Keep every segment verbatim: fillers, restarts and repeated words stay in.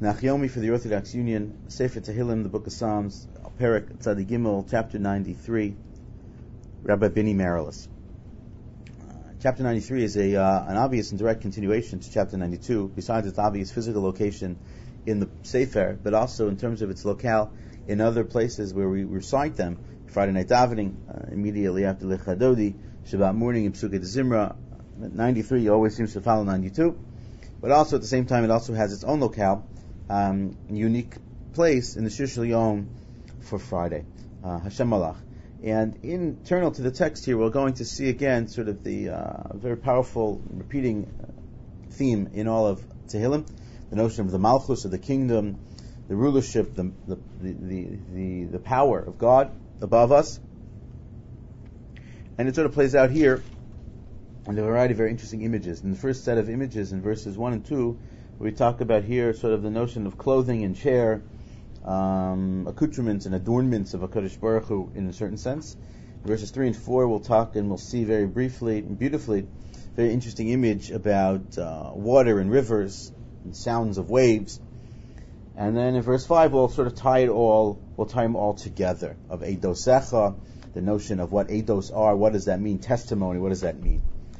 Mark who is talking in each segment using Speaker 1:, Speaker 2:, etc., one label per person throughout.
Speaker 1: Nachyomi for the Orthodox Union, Sefer Tehillim, the Book of Psalms, Perek Tzadik Gimel, chapter ninety-three, Rabbi Bini Marilis. Uh, chapter ninety-three is a uh, an obvious and direct continuation to chapter ninety-two, besides its obvious physical location in the Sefer, but also in terms of its locale in other places where we recite them. Friday night davening, uh, immediately after Lechadodi, Shabbat morning in Psukkah Zimra. ninety-three always seems to follow ninety-two, but also at the same time it also has its own locale, um, unique place in the Shir Shel Yom for Friday, uh, Hashem Malach. And internal to the text here, we're going to see again sort of the uh, very powerful repeating theme in all of Tehillim, the notion of the Malchus, of the kingdom, the rulership, the the the the, the power of God above us. And it sort of plays out here in a variety of very interesting images. In the first set of images in verses one and two, we talk about here sort of the notion of clothing and chair, um, accoutrements and adornments of HaKadosh Baruch Hu in a certain sense. In verses three and four, we'll talk and we'll see very briefly and beautifully very interesting image about uh, water and rivers and sounds of waves. And then in verse five, we'll sort of tie it all, we'll tie them all together, of Eidosecha, the notion of what Eidos are, what does that mean, testimony, what does that mean?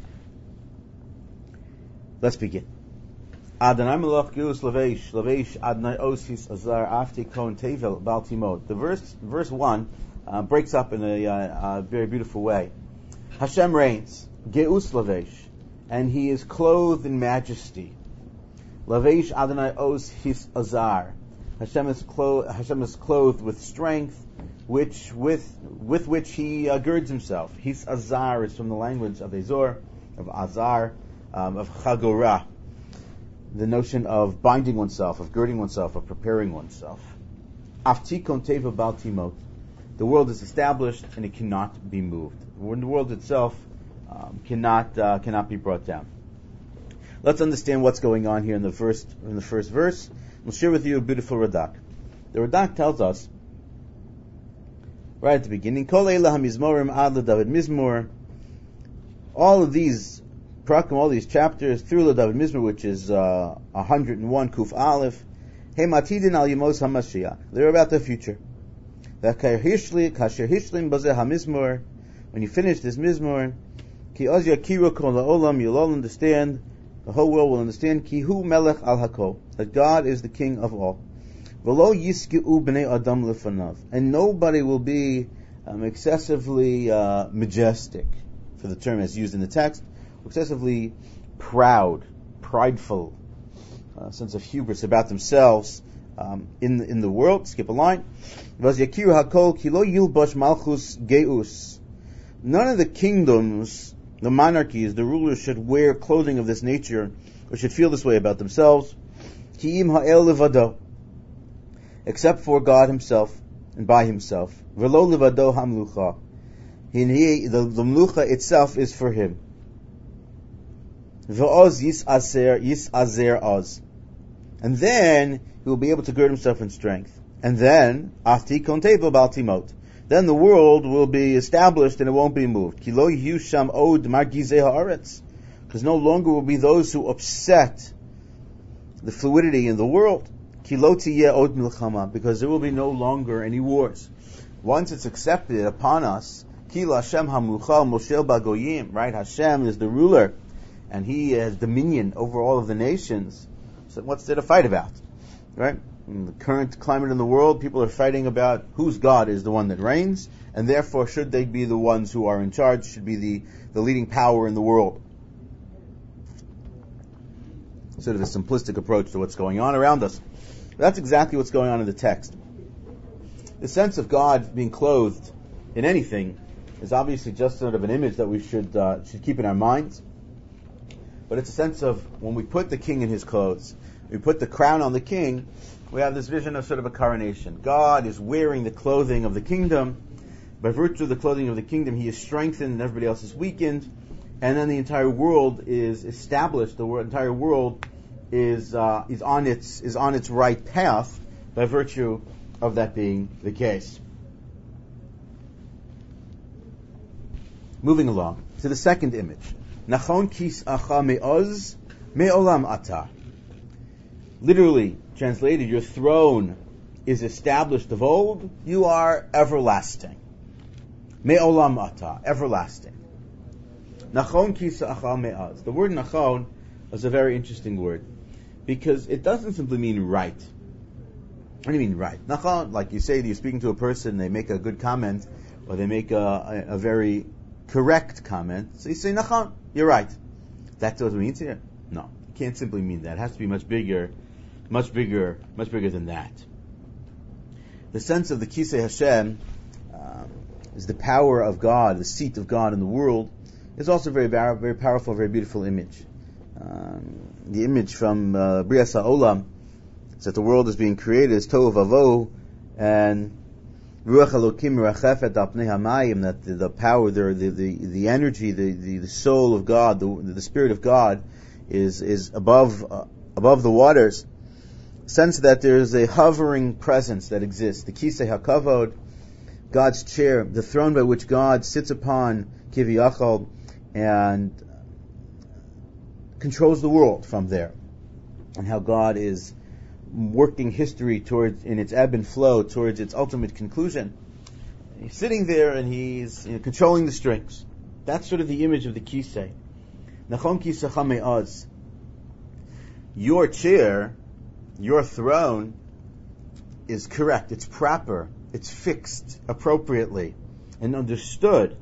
Speaker 1: Let's begin. Adonai Melech Gilus Lavesh, Lavesh Adonai Osis Azar Afti Kon Tevel Baltimot. The verse, verse one, uh, breaks up in a, uh, a very beautiful way. Hashem reigns, Geus Lavesh, and He is clothed in majesty. Lavesh Adonai Os His Azar. Hashem is, clo- Hashem is clothed with strength, which with with which He uh, girds Himself. His Azar is from the language of Azor, of Azar, um, of Chagorah. The notion of binding oneself, of girding oneself, of preparing oneself. Aftikon teva baltimot. The world is established and it cannot be moved. The world itself um, cannot uh, cannot be brought down. Let's understand what's going on here in the first in the first verse. We'll share with you a beautiful Radak. The Radak tells us right at the beginning, Kol Eila HaMizmorim Ad David Mizmor. All of these Prakim, all these chapters through the David Mizmor, which is uh, one hundred one Kuf Aleph. Hey Matidin Al Yemos HaMashiach. They're about the future. Kasher Hishlim Bazeh HaMizmor. When you finish this Mizmor, Ki Oz Yakiru Kol Ha'olam, you'll all understand, the whole world will understand, Ki Hu Melech Al Hakol, that God is the King of all. V'lo Yiskeu Bnei Adam Lefanav, and nobody will be um, excessively uh, majestic, for the term as used in the text, excessively proud, prideful, uh, sense of hubris about themselves um, in the, in the world. Skip a line. None of the kingdoms, the monarchies, the rulers should wear clothing of this nature, or should feel this way about themselves, except for God Himself and by Himself. The, the mlucha itself is for Him. V'oz yisazer, yisazer oz. And then he will be able to gird himself in strength. And then, afti konteva baltimot. Then the world will be established and it won't be moved. Ki lo yihu sham od margizei haaretz. Because no longer will be those who upset the fluidity in the world. Ki lo tiyeh od milchama. Because there will be no longer any wars. Once it's accepted upon us, ki la Hashem hamlucha moshel bagoyim. Right? Hashem is the ruler. And He has dominion over all of the nations. So what's there to fight about? Right? In the current climate in the world, people are fighting about whose God is the one that reigns, and therefore should they be the ones who are in charge, should be the, the leading power in the world. Sort of a simplistic approach to what's going on around us. But that's exactly what's going on in the text. The sense of God being clothed in anything is obviously just sort of an image that we should uh, should keep in our minds. But it's a sense of when we put the king in his clothes, we put the crown on the king, we have this vision of sort of a coronation. God is wearing the clothing of the kingdom. By virtue of the clothing of the kingdom, He is strengthened and everybody else is weakened. And then the entire world is established. The entire world is uh, is on its is on its right path by virtue of that being the case. Moving along to the second image. Nachon kis acha me'oz me'olam ata. literally translated, your throne is established of old, you are everlasting. Me'olam ata, everlasting. Nachon kisa achal me'az. The word nachon is a very interesting word, because it doesn't simply mean right. What do you mean right? Nachon, like you say, you're speaking to a person, they make a good comment, or they make a, a, a very correct comment, so you say nachon, you're right. That's what it means here? No, it can't simply mean that. It has to be much bigger, much bigger, much bigger than that. The sense of the Kisei Hashem um, is the power of God, the seat of God in the world, is also a very, very powerful, very beautiful image. Um, the image from uh, Brias HaOlam is that the world is being created as Tohu Vavohu, and Ruach Elokim Merachefet Al Pnei Hamayim, that the, the power, the, the the the energy, the, the, the soul of God, the the Spirit of God, is is above uh, above the waters. Sense that there is a hovering presence that exists. The Kisei HaKavod, God's chair, the throne by which God sits upon Kiviyachol and controls the world from there, and how God is working history towards, in its ebb and flow, towards its ultimate conclusion. He's sitting there and he's, you know, controlling the strings. That's sort of the image of the Kisei. Nachon Kisei Me'az. Your chair, your throne, is correct, it's proper, it's fixed appropriately, and understood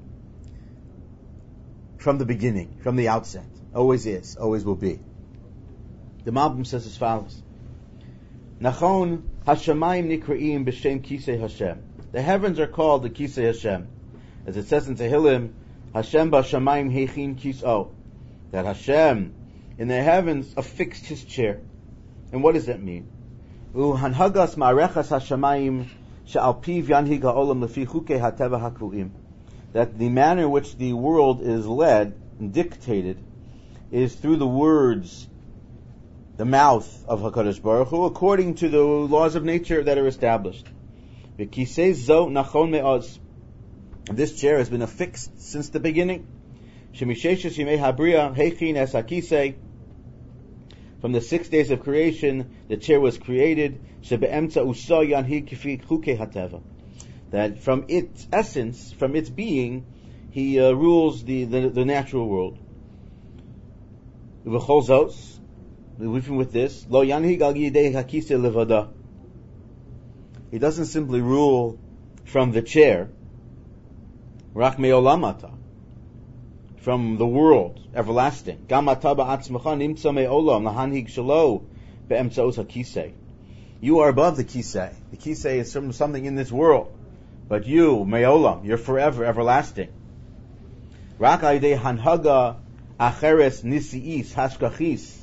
Speaker 1: from the beginning, from the outset. Always is, always will be. The Malbim says as follows: Nachon Hashamayim Nikra'im B'Shem Kisei Hashem. The heavens are called the Kisei Hashem. As it says in Tehillim, Hashem B'Shamayim Heichin Kis'o. That Hashem, in the heavens, affixed His chair. And what does that mean? U'hanhagas ma'arechas Hashamayim she'al piv yanhig ha'olam lefi chukei ha'teva ha'kvu'im. That the manner in which the world is led and dictated is through the words, the mouth of HaKadosh Baruch Hu, according to the laws of nature that are established. V'kisei zo nachon me'oz. This chair has been affixed since the beginning. Shemisheshes yimei habriya heichin es hakisei. From the six days of creation, the chair was created. Shebe'emtza uso yanhi kifi chukei hateva. That from its essence, from its being, He uh, rules the, the the natural world. V'chol zos. Even with this, lo yanhig al yidei hakisei levada. He doesn't simply rule from the chair, rak me'olam ata, from the world, everlasting. Gam ata ba'atzmecha nimtza me'olam lahanhig shelo be'emtzaos hakisei. You are above the kisei. The kisei is some, something in this world, but you, me'olam, you're forever, everlasting. Rak al yidei hanhaga acheres nisi'is hashkachis.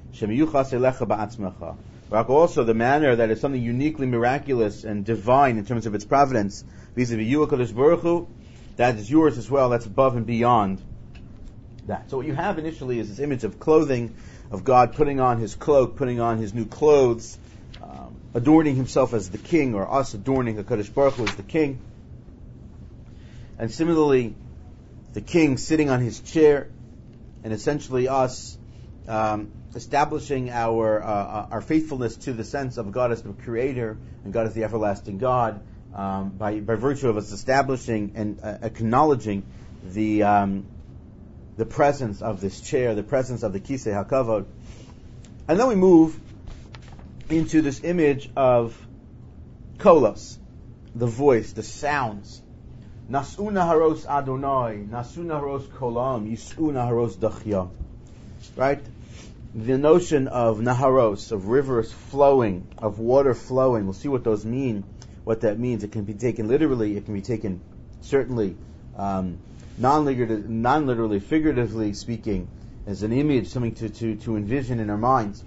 Speaker 1: Also, the manner that is something uniquely miraculous and divine in terms of its providence, vis-a-vis you, HaKadosh Baruch Hu, that is yours as well. That's above and beyond that. So what you have initially is this image of clothing, of God putting on His cloak, putting on His new clothes, um, adorning Himself as the king, or us adorning HaKadosh Baruch Hu as the king. And similarly, the king sitting on his chair, and essentially us um, establishing our uh, our faithfulness to the sense of God as the Creator and God as the everlasting God, um, by by virtue of us establishing and uh, acknowledging the um, the presence of this chair, the presence of the Kisei HaKavod. And then we move into this image of kolos, the voice, the sounds. Nas'u naharos Adonai, Nas'u naharos kolam, Yis'u naharos dachya. Right? The notion of naharos, of rivers flowing, of water flowing. We'll see what those mean, what that means. It can be taken literally, it can be taken certainly um, non-literally, non-literally, figuratively speaking, as an image, something to, to, to envision in our minds.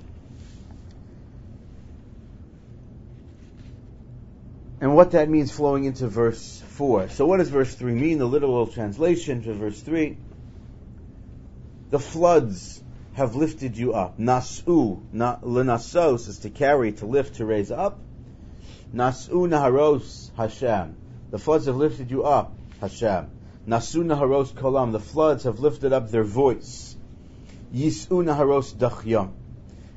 Speaker 1: And what that means flowing into verse four. So what does verse three mean? The literal translation to verse three. The floods have lifted you up. Nas'u, na, lenasos is to carry, to lift, to raise up. Nas'u naharos Hashem. The floods have lifted you up, Hashem. Nas'u naharos kolam. The floods have lifted up their voice. Yis'u naharos dachyam.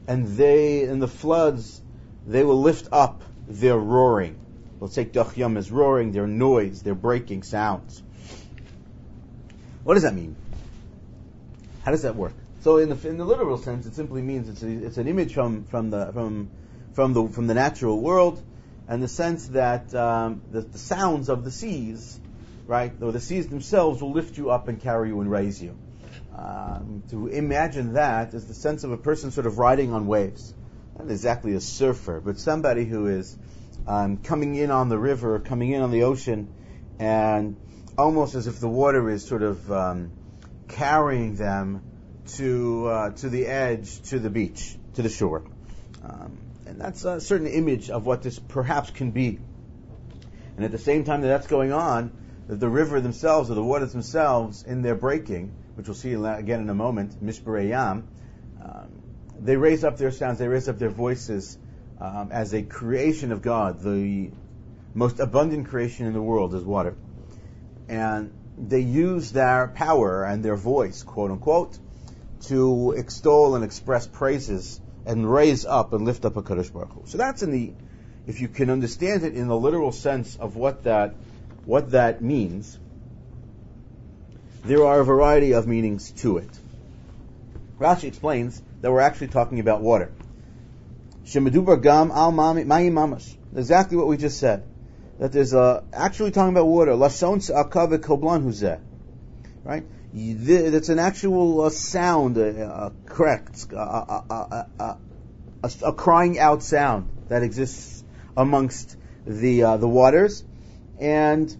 Speaker 1: and they, in the floods, they will lift up their roaring. We'll take Dachyam as roaring, their noise, their breaking sounds. What does that mean? How does that work? So, in the in the literal sense, it simply means it's a, it's an image from from the from from the from the natural world, and the sense that um, the, the sounds of the seas, right, or the seas themselves, will lift you up and carry you and raise you. Um, to imagine that is the sense of a person sort of riding on waves, not exactly a surfer, but somebody who is um, coming in on the river, coming in on the ocean, and almost as if the water is sort of um, carrying them to uh, to the edge, to the beach, to the shore. Um, and that's a certain image of what this perhaps can be. And at the same time that that's going on, that the river themselves, or the waters themselves, in their breaking, which we'll see again in a moment, Mishberei, um, they raise up their sounds, they raise up their voices um, as a creation of God. The most abundant creation in the world is water. And they use their power and their voice, quote unquote, to extol and express praises and raise up and lift up a Kadosh Baruch Hu. So that's in the, if you can understand it in the literal sense of what that, what that means, there are a variety of meanings to it. Rashi explains that we're actually talking about water. Shemedubar gam al mayim mamash. Exactly what we just said. That there's a, actually talking about water. Lashon se'akav koblan huzeh. Right? That's an actual uh, sound, a, a correct, a, a, a, a, a crying out sound that exists amongst the uh, the waters, and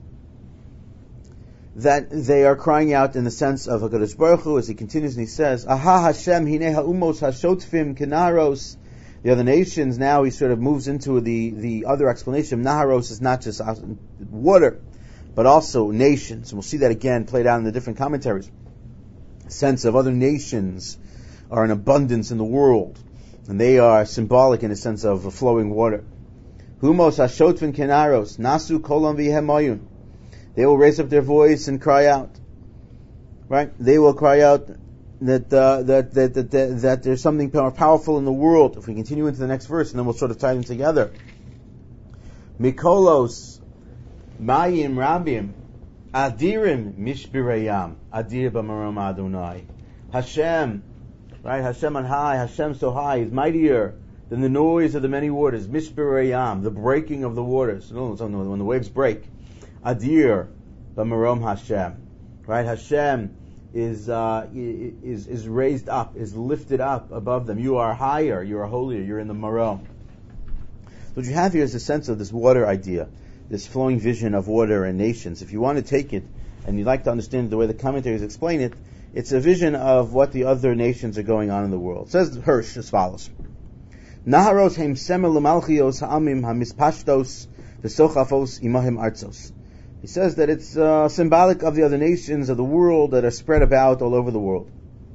Speaker 1: that they are crying out in the sense of HaKadosh Baruch Hu, as he continues and he says, Aha Hashem hine ha'umos hashotfim kenaros. The other nations, now he sort of moves into the, the other explanation. Naharos is not just water, but also nations. And we'll see that again played out in the different commentaries. A sense of other nations are in abundance in the world, and they are symbolic in a sense of flowing water. Humos hashotfim kenaros nasu kolam v'yehemayun. They will raise up their voice and cry out. Right? They will cry out that, uh, that, that, that, that, that there's something more powerful in the world. If we continue into the next verse, and then we'll sort of tie them together. Mikolos, Mayim Rabim, Adirim Mishbirayam, Adir B'marom Adonai. Hashem, right? Hashem on high, Hashem so high, is mightier than the noise of the many waters. Mishbirayam, the breaking of the waters. No, no, no, when the waves break. Adir B'marom Hashem, right? Hashem is uh, is is raised up, is lifted up above them. You are higher, you are holier, you're in the marom. So what you have here is a sense of this water idea, this flowing vision of water and nations. If you want to take it, and you'd like to understand the way the commentaries explain it, it's a vision of what the other nations are going on in the world. It says Hirsch as follows: Naharos heim semel l'malchios ha'amim hamispashtos v'sochafos imahim artzos. He says that it's uh, symbolic of the other nations of the world that are spread about all over the world.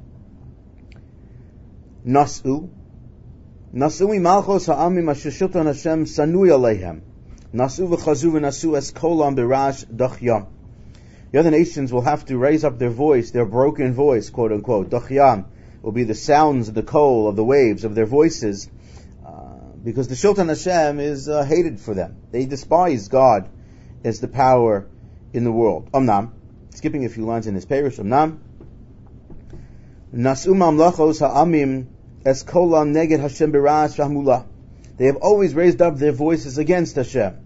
Speaker 1: Nasu. Nasu imalchos ha'amim asher shilton Hashem sanui aleihem. Nasu v'chazu v'nasu es kolam birash dachyam. The other nations will have to raise up their voice, their broken voice, quote unquote. Dachyam will be the sounds of the kol, of the waves, of their voices, uh, because the shilton Hashem is uh, hated for them. They despise God as the power in the world. Omnam, skipping a few lines in this parish. Omnam, Nasu mamlachos ha'amim es kolam neged Hashem birash v'hamula. They have always raised up their voices against Hashem.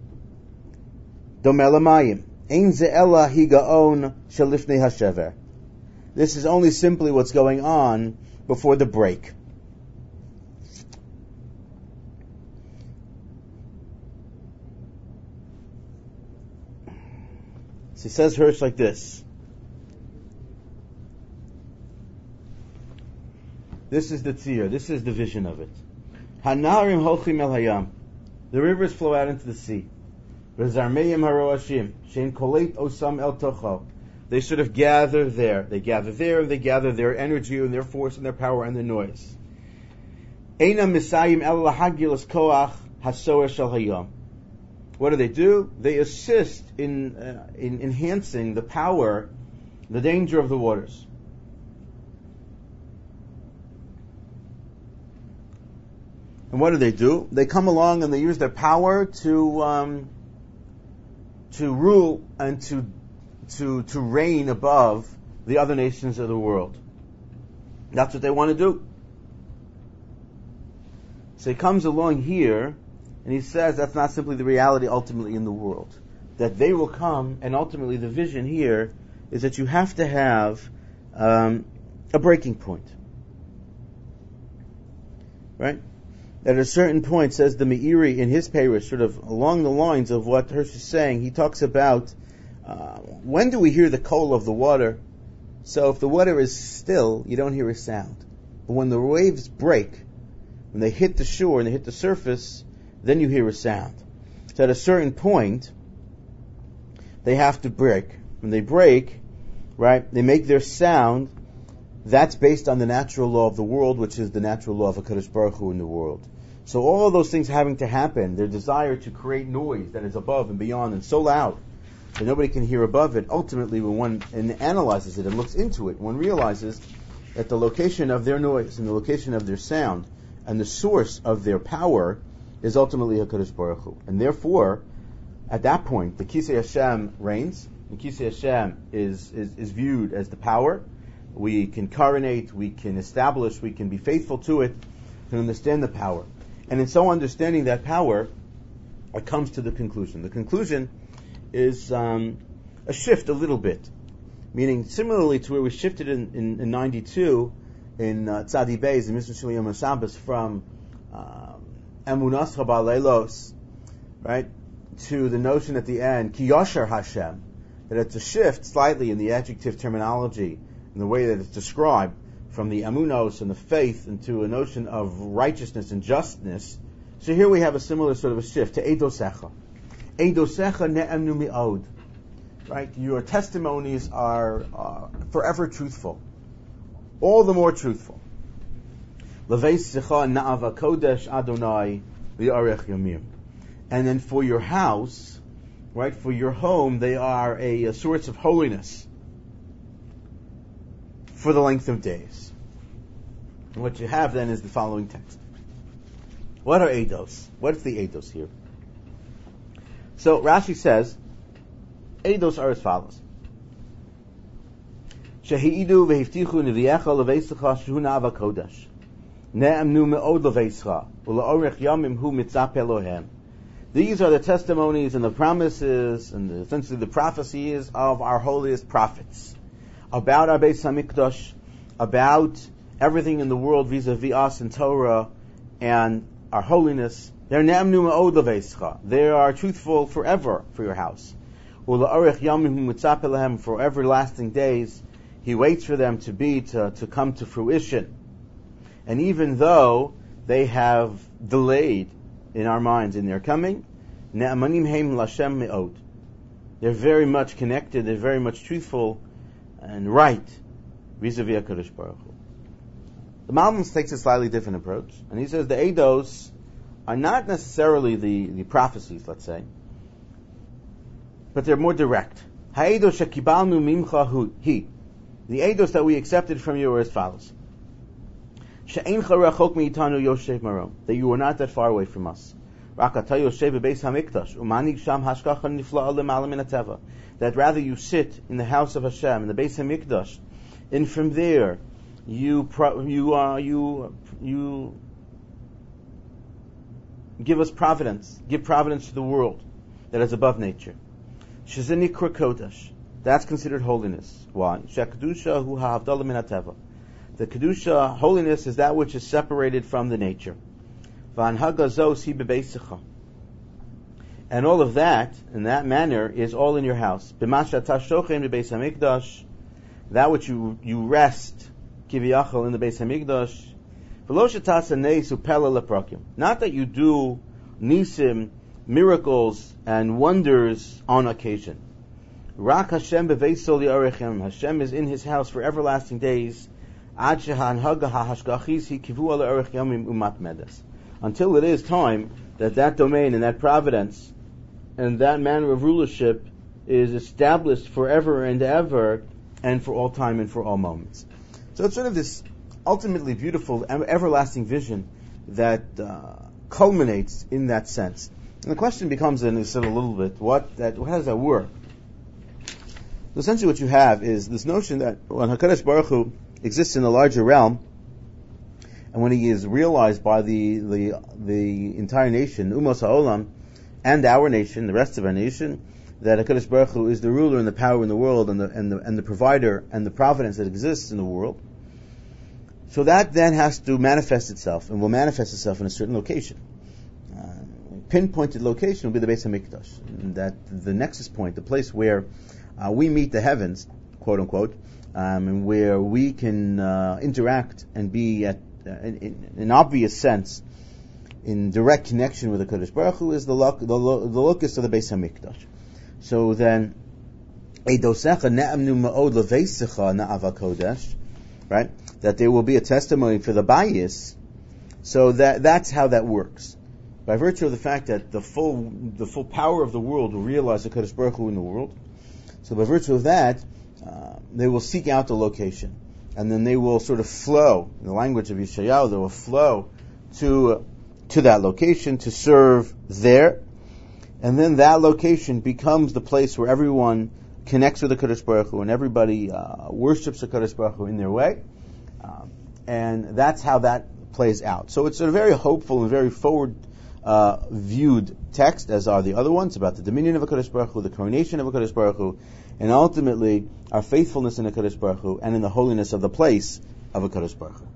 Speaker 1: Domeh lamayim, ein ze ela higaon shelifnei hashever. This is only simply what's going on before the break. He says Hirsch like this. This is the tzir. This is the vision of it. Hanarim holchim el hayam. The rivers flow out into the sea. Rezarmeyim haroashim. Shein koleit osam el tocho. They sort of gather there. They gather there, and they gather their energy and their force and their power and their noise. Eina misayim el lahagilas koach hasoer shel hayam. What do they do? They assist in uh, in enhancing the power, the danger of the waters. And what do they do? They come along and they use their power to um, to rule and to to to reign above the other nations of the world. That's what they want to do. So he comes along here and he says that's not simply the reality ultimately in the world. That they will come, and ultimately the vision here is that you have to have um, a breaking point. Right? At a certain point, says the Meiri in his parish, sort of along the lines of what Hirsch is saying, he talks about uh, when do we hear the call of the water? So if the water is still, you don't hear a sound. But when the waves break, when they hit the shore and they hit the surface, then you hear a sound. So at a certain point, they have to break. When they break, right, they make their sound. That's based on the natural law of the world, which is the natural law of HaKadosh Baruch Hu in the world. So all of those things having to happen, their desire to create noise that is above and beyond and so loud that nobody can hear above it, ultimately when one and analyzes it and looks into it, one realizes that the location of their noise and the location of their sound and the source of their power is ultimately HaKadosh Baruch Hu. And therefore, at that point, the Kisei Hashem reigns. The Kisei Hashem is, is, is viewed as the power. We can coronate, we can establish, we can be faithful to it, can understand the power. And in so understanding that power, it comes to the conclusion. The conclusion is um, a shift a little bit. Meaning, similarly to where we shifted in, in, in ninety-two, in uh, Tzadi Beis, in Mishnah Shel Yom Shabbos, from Emunas um, Chabaleilos, right, to the notion at the end, Ki Yasher Hashem, that it's a shift slightly in the adjective terminology, in the way that it's described, from the amunos and the faith into a notion of righteousness and justness. So here we have a similar sort of a shift to Eidosecha. Eidosecha ne'emnu mi'od. Right? Your testimonies are uh, forever truthful. All the more truthful. Leveisecha na'ava kodesh Adonai li'arech yamim. And then for your house, right, for your home, they are a, a source of holiness for the length of days. And what you have then is the following text. What are eidos? What's the eidos here? So Rashi says, eidos are as follows. Shehi'idu vehiftichu neviecha leveisecha shehu na'ava kodesh. Ne'emnu me'od leveisecha u'la'orech yamim hu mitzap Elohem. These are the testimonies and the promises and the, essentially the prophecies of our holiest prophets about our Beis HaMikdash, about everything in the world vis-a-vis us and Torah and our holiness. They're ne'emnu me'od leveisecha. They are truthful forever for your house. U'la'orech yamim hu mitzap Elohem, for everlasting days He waits for them to be, to, to come to fruition. And even though they have delayed in our minds in their coming, ne'amanim heim l'Hashem me'od. They're very much connected, they're very much truthful and right vis-a-vis HaKadosh Baruch Hu. The Malbim takes a slightly different approach, and he says the eidos are not necessarily the, the prophecies, let's say, but they're more direct. Ha'edos shekibalnu mimcha hu hi. The eidos that we accepted from you are as follows. She'eincha rachok me'itanu yoshev marom. That you are not that far away from us. Rak ata yoshev bebeis hamikdash umanig sham hashgacha nifla'a lema'ala min hateva. That rather you sit in the house of Hashem, in the Beis Hamikdash, and from there you pro- you uh, you you give us providence, give providence to the world that is above nature. Shezini kodesh. That's considered holiness. Why? Shekadusha hu ha'avdala min hateva. The kedusha, holiness, is that which is separated from the nature. V'anhaga zos hi bebeisecha. And all of that, in that manner, is all in your house. B'masha tashochen b'beis hamikdash, that which you you rest, kiviyachal, in the Beis Hamikdash. V'lo shetasa neis upela leprakim. Not that you do nisim, miracles and wonders on occasion. Rak Hashem beveisol li'arechem. Hashem is in His house for everlasting days. Ad shehanhaga ha'hashgachis hi kivu al'arech yamim umat medes. Until it is time that that domain and that providence and that manner of rulership is established forever and ever and for all time and for all moments. So it's sort of this ultimately beautiful, everlasting vision that uh, culminates in that sense. And the question becomes then, is said a little bit, what that how does that work? So essentially what you have is this notion that when HaKadosh Baruch Hu exists in the larger realm, and when he is realized by the the, the entire nation, Umos HaOlam, and our nation, the rest of our nation, that HaKadosh Baruch Hu is the ruler and the power in the world, and the and the and the provider and the providence that exists in the world. So that then has to manifest itself, and will manifest itself in a certain location. Uh, pinpointed location will be the Beis HaMikdash. And that the nexus point, the place where uh, we meet the heavens, quote unquote, um, and where we can uh, interact and be at uh, in, in an obvious sense in direct connection with the Kadosh Baruch Hu, is the lo- the, lo- the locus of the Beis HaMikdash. So then, Eidosecha ne'amnu ma'od leveisecha na'ava kodesh, right? That there will be a testimony for the bayis. So that that's how that works. By virtue of the fact that the full the full power of the world will realize the Kadosh Baruch Hu in the world. So by virtue of that, uh, they will seek out the location, and then they will sort of flow. In the language of Yeshayahu, they will flow to uh, to that location to serve there, and then that location becomes the place where everyone connects with the Kadosh Baruch Hu, and everybody uh, worships the Kadosh Baruch Hu in their way, um, and that's how that plays out. So it's a very hopeful and very forward uh, viewed text, as are the other ones, about the dominion of a Kadosh Baruch Hu, the coronation of a Kadosh Baruch Hu, and ultimately our faithfulness in a Kadosh Baruch Hu and in the holiness of the place of a Kadosh Baruch Hu.